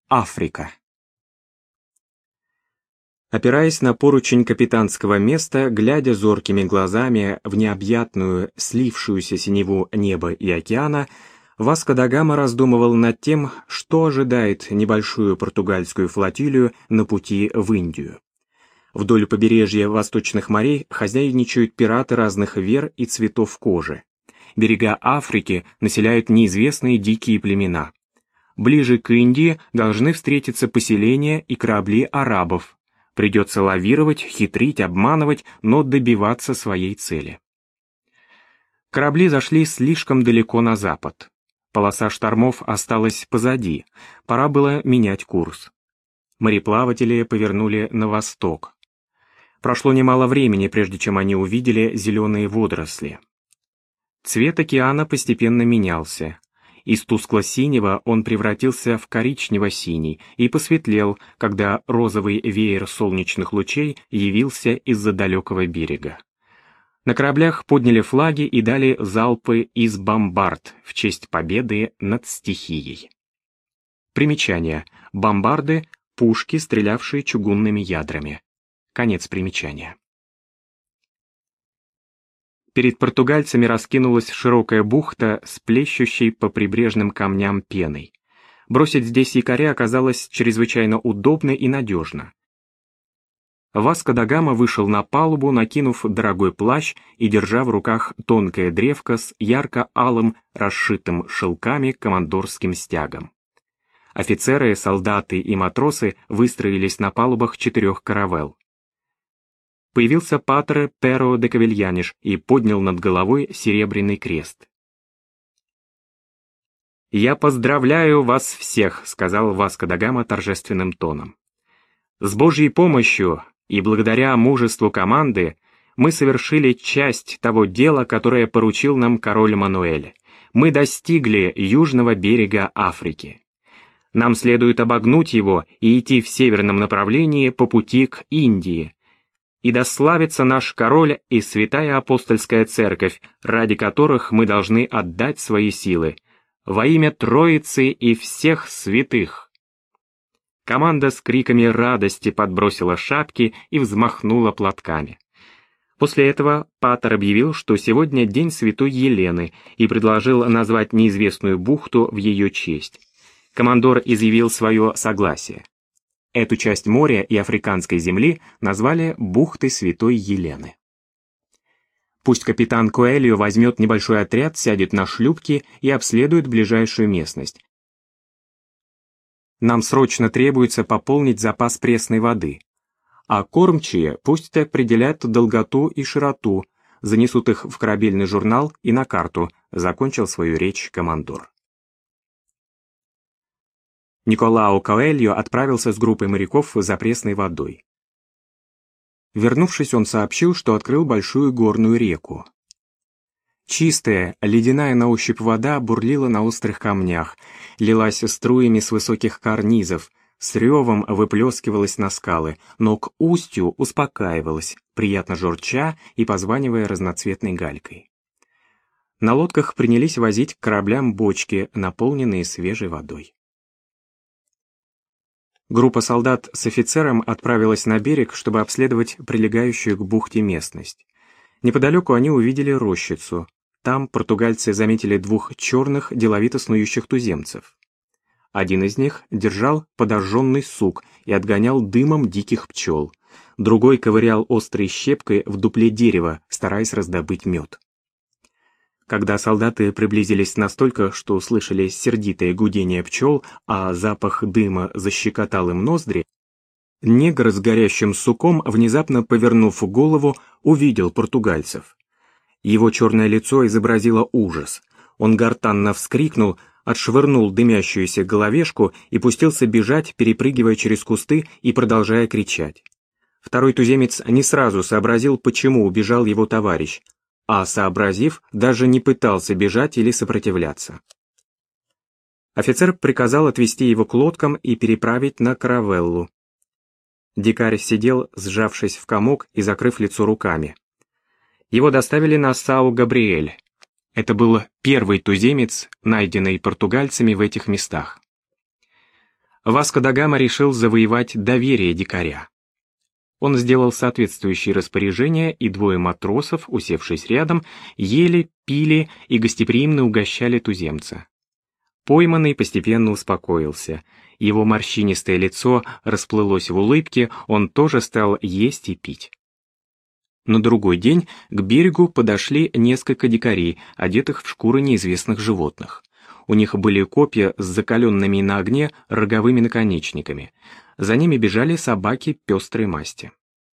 Африка. Опираясь на поручень капитанского места, глядя зоркими глазами в необъятную, слившуюся синеву неба и океана, Васко да Гама раздумывал над тем, что ожидает небольшую португальскую флотилию на пути в Индию. Вдоль побережья восточных морей хозяйничают пираты разных вер и цветов кожи. Берега Африки населяют неизвестные дикие племена. Ближе к Индии должны встретиться поселения и корабли арабов. Придется лавировать, хитрить, обманывать, но добиваться своей цели. Корабли зашли слишком далеко на запад. Полоса штормов осталась позади, пора было менять курс. Мореплаватели повернули на восток. Прошло немало времени, прежде чем они увидели зеленые водоросли. Цвет океана постепенно менялся. Из тускло-синего он превратился в коричнево-синий и посветлел, когда розовый веер солнечных лучей явился из-за далекого берега. На кораблях подняли флаги и дали залпы из бомбард в честь победы над стихией. Примечание. Бомбарды — пушки, стрелявшие чугунными ядрами. Конец примечания. Перед португальцами раскинулась широкая бухта с плещущей по прибрежным камням пеной. Бросить здесь якоря оказалось чрезвычайно удобно и надежно. Васко да Гама вышел на палубу, накинув дорогой плащ и держа в руках тонкое древко с ярко-алым, расшитым шелками командорским стягом. Офицеры, солдаты и матросы выстроились на палубах 4 каравелл. Появился патер Перо де Кавильяниш и поднял над головой серебряный крест. «Я поздравляю вас всех», — сказал Васко да Гама торжественным тоном. «С Божьей помощью и благодаря мужеству команды мы совершили часть того дела, которое поручил нам король Мануэль. Мы достигли южного берега Африки. Нам следует обогнуть его и идти в северном направлении по пути к Индии. И да славится наш король и святая апостольская церковь, ради которых мы должны отдать свои силы, во имя Троицы и всех святых». Команда с криками радости подбросила шапки и взмахнула платками. После этого патер объявил, что сегодня день святой Елены, и предложил назвать неизвестную бухту в ее честь. Командор изъявил свое согласие. Эту часть моря и африканской земли назвали бухтой Святой Елены. Пусть капитан Коэльо возьмет небольшой отряд, сядет на шлюпки и обследует ближайшую местность. Нам срочно требуется пополнить запас пресной воды, а кормчие пусть определят долготу и широту, занесут их в корабельный журнал и на карту, закончил свою речь командор. Николао Коэльо отправился с группой моряков за пресной водой. Вернувшись, он сообщил, что открыл большую горную реку. Чистая, ледяная на ощупь вода бурлила на острых камнях, лилась струями с высоких карнизов, с ревом выплескивалась на скалы, но к устью успокаивалась, приятно журча и позванивая разноцветной галькой. На лодках принялись возить к кораблям бочки, наполненные свежей водой. Группа солдат с офицером отправилась на берег, чтобы обследовать прилегающую к бухте местность. Неподалеку они увидели рощицу. Там португальцы заметили 2 черных, деловито снующих туземцев. Один из них держал подожженный сук и отгонял дымом диких пчел. Другой ковырял острой щепкой в дупле дерева, стараясь раздобыть мед. Когда солдаты приблизились настолько, что услышали сердитое гудение пчел, а запах дыма защекотал им ноздри, негр с горящим суком, внезапно повернув голову, увидел португальцев. Его черное лицо изобразило ужас. Он гортанно вскрикнул, отшвырнул дымящуюся головешку и пустился бежать, перепрыгивая через кусты и продолжая кричать. Второй туземец не сразу сообразил, почему убежал его товарищ, а, сообразив, даже не пытался бежать или сопротивляться. Офицер приказал отвести его к лодкам и переправить на каравеллу. Дикарь сидел, сжавшись в комок и закрыв лицо руками. Его доставили на Сау-Габриэль. Это был первый туземец, найденный португальцами в этих местах. Васко да Гама решил завоевать доверие дикаря. Он сделал соответствующие распоряжения, и двое матросов, усевшись рядом, ели, пили и гостеприимно угощали туземца. Пойманный постепенно успокоился. Его морщинистое лицо расплылось в улыбке, он тоже стал есть и пить. На другой день к берегу подошли несколько дикарей, одетых в шкуры неизвестных животных. У них были копья с закаленными на огне роговыми наконечниками. За ними бежали собаки пестрой масти.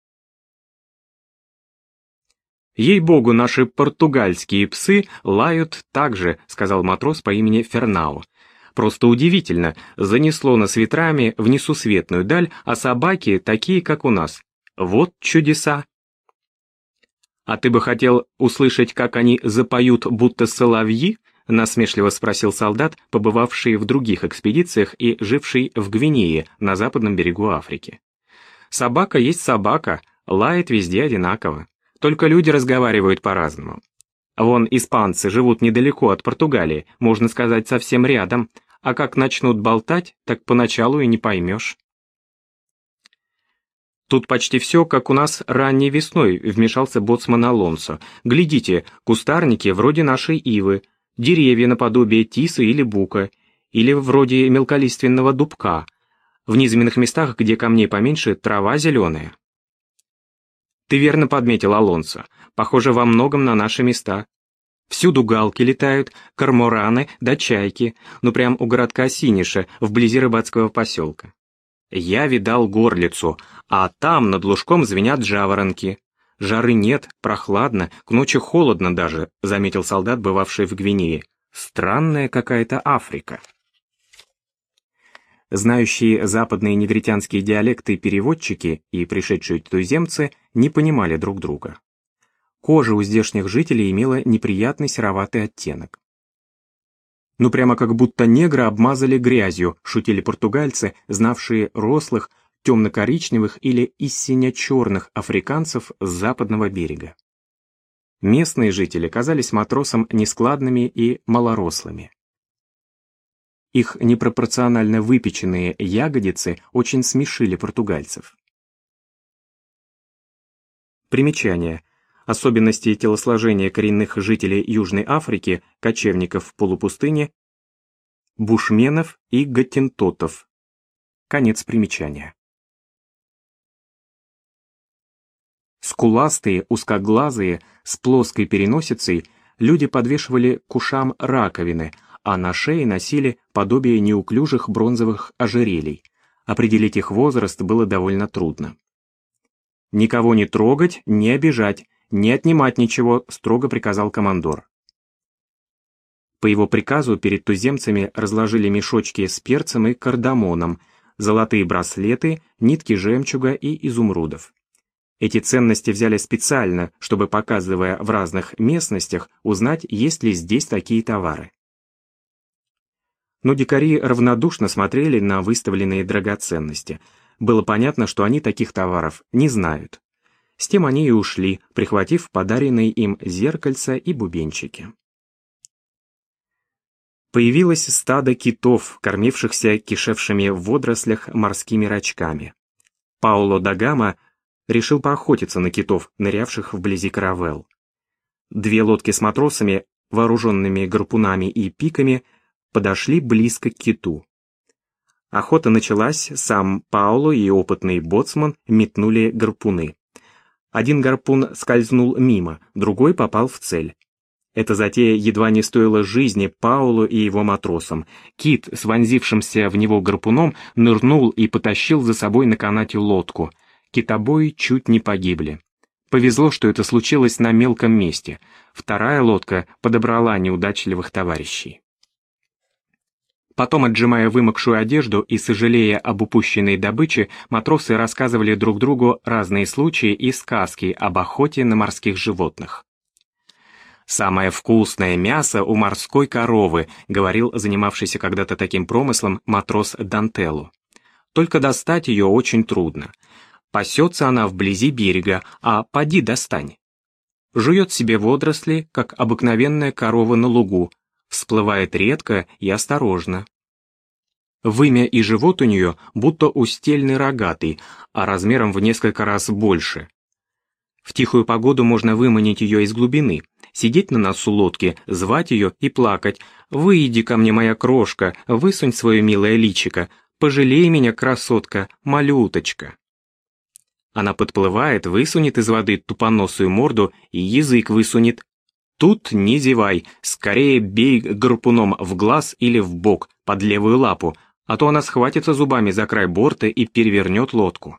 «Ей-богу, наши португальские псы лают так же», — сказал матрос по имени Фернау. «Просто удивительно, занесло нас ветрами в несусветную даль, а собаки такие, как у нас. Вот чудеса!» «А ты бы хотел услышать, как они запоют, будто соловьи?» — насмешливо спросил солдат, побывавший в других экспедициях и живший в Гвинее, на западном берегу Африки. «Собака есть собака, лает везде одинаково. Только люди разговаривают по-разному. Вон испанцы живут недалеко от Португалии, можно сказать, совсем рядом, а как начнут болтать, так поначалу и не поймешь». «Тут почти все, как у нас ранней весной», — вмешался боцман Алонсо. «Глядите, кустарники вроде нашей ивы, деревья наподобие тиса или бука, или вроде мелколиственного дубка. В низменных местах, где камней поменьше, трава зеленая». «Ты верно подметил, Алонсо. Похоже во многом на наши места. Всюду галки летают, кормораны да чайки, ну прям у городка Синиша, вблизи рыбацкого поселка. Я видал горлицу, а там над лужком звенят жаворонки. Жары нет, прохладно, к ночи холодно даже», — заметил солдат, бывавший в Гвинее. «Странная какая-то Африка». Знающие западные негритянские диалекты переводчики и пришедшие туземцы не понимали друг друга. Кожа у здешних жителей имела неприятный сероватый оттенок. «Ну прямо как будто негра обмазали грязью», — шутили португальцы, знавшие рослых, темно-коричневых или истинно-черных африканцев с западного берега. Местные жители казались матросам нескладными и малорослыми. Их непропорционально выпеченные ягодицы очень смешили португальцев. Примечание. Особенности телосложения коренных жителей Южной Африки, кочевников в полупустыне, бушменов и гаттентотов. Конец примечания. Скуластые, узкоглазые, с плоской переносицей, люди подвешивали к ушам раковины, а на шее носили подобие неуклюжих бронзовых ожерелий. Определить их возраст было довольно трудно. «Никого не трогать, не обижать, не отнимать ничего», — строго приказал командор. По его приказу перед туземцами разложили мешочки с перцем и кардамоном, золотые браслеты, нитки жемчуга и изумрудов. Эти ценности взяли специально, чтобы, показывая в разных местностях, узнать, есть ли здесь такие товары. Но дикари равнодушно смотрели на выставленные драгоценности. Было понятно, что они таких товаров не знают. С тем они и ушли, прихватив подаренные им зеркальца и бубенчики. Появилось стадо китов, кормившихся кишевшими в водорослях морскими рачками. Пауло да Гама решил поохотиться на китов, нырявших вблизи каравелл. Две лодки с матросами, вооруженными гарпунами и пиками, подошли близко к киту. Охота началась, сам Пауло и опытный боцман метнули гарпуны. Один гарпун скользнул мимо, другой попал в цель. Эта затея едва не стоила жизни Паулу и его матросам. Кит с вонзившимся в него гарпуном нырнул и потащил за собой на канате лодку. Китобои чуть не погибли. Повезло, что это случилось на мелком месте. Вторая лодка подобрала неудачливых товарищей. Потом, отжимая вымокшую одежду и сожалея об упущенной добыче, матросы рассказывали друг другу разные случаи и сказки об охоте на морских животных. «Самое вкусное мясо у морской коровы», — говорил занимавшийся когда-то таким промыслом матрос Дантелло. «Только достать ее очень трудно. Пасется она вблизи берега, а поди достань. Жует себе водоросли, как обыкновенная корова на лугу, всплывает редко и осторожно. Вымя и живот у нее будто устельный рогатый, а размером в несколько раз больше. В тихую погоду можно выманить ее из глубины, сидеть на носу лодки, звать ее и плакать: «Выйди ко мне, моя крошка, высунь свое милое личико, пожалей меня, красотка, малюточка». Она подплывает, высунет из воды тупоносую морду и язык высунет. Тут не зевай, скорее бей гарпуном в глаз или в бок, под левую лапу, а то она схватится зубами за край борта и перевернет лодку.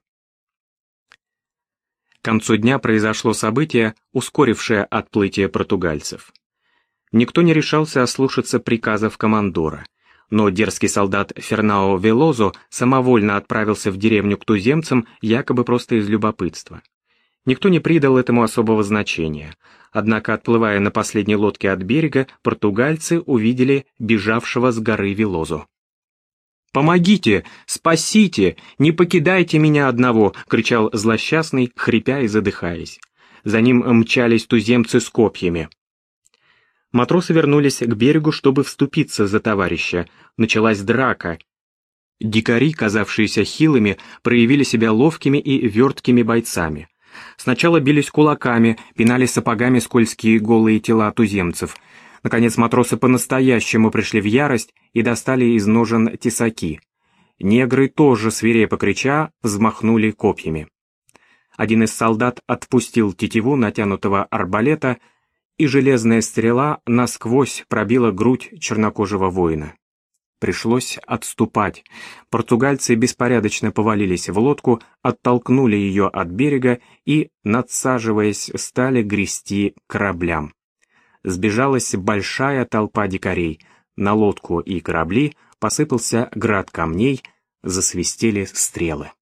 К концу дня произошло событие, ускорившее отплытие португальцев. Никто не решался ослушаться приказов командора, но дерзкий солдат Фернао Велозо самовольно отправился в деревню к туземцам, якобы просто из любопытства. Никто не придал этому особого значения, однако, отплывая на последней лодке от берега, португальцы увидели бежавшего с горы Велозо. «Помогите! Спасите! Не покидайте меня одного!» — кричал злосчастный, хрипя и задыхаясь. За ним мчались туземцы с копьями. Матросы вернулись к берегу, чтобы вступиться за товарища. Началась драка. Дикари, казавшиеся хилыми, проявили себя ловкими и верткими бойцами. Сначала бились кулаками, пинали сапогами скользкие голые тела туземцев. Наконец матросы по-настоящему пришли в ярость и достали из ножен тесаки. Негры, тоже свирепо крича, взмахнули копьями. Один из солдат отпустил тетиву натянутого арбалета, и железная стрела насквозь пробила грудь чернокожего воина. Пришлось отступать. Португальцы беспорядочно повалились в лодку, оттолкнули ее от берега и, надсаживаясь, стали грести к кораблям. Сбежалась большая толпа дикарей. На лодку и корабли посыпался град камней, засвистели стрелы.